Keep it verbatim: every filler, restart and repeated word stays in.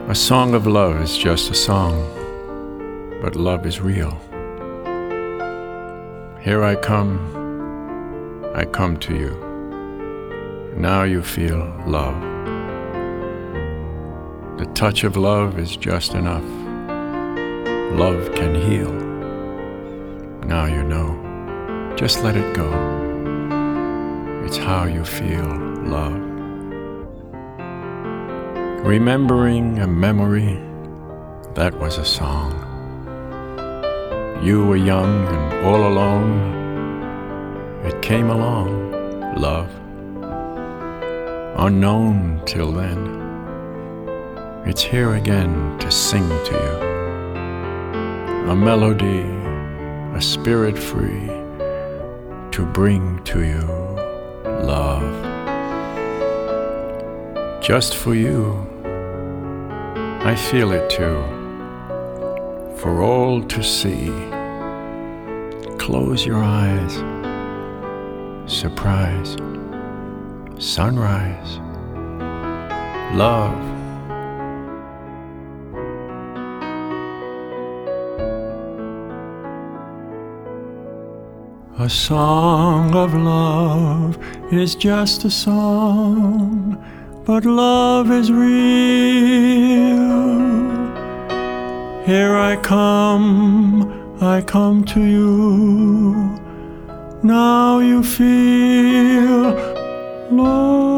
A song of love is just a song, but love is real. Here I come, I come to you. Now you feel love. The touch of love is just enough. Love can heal. Now you know, just let it go. It's how you feel love. Remembering a memory, that was a song. You were young and all alone. It came along, love. Unknown till then. It's here again to sing to you. A melody, a spirit free, to bring to you love. Just for you, I feel it too, for all to see. Close your eyes, surprise, sunrise, love. A song of love is just a song, but love is real. Here I come, I come to you. Now you feel love.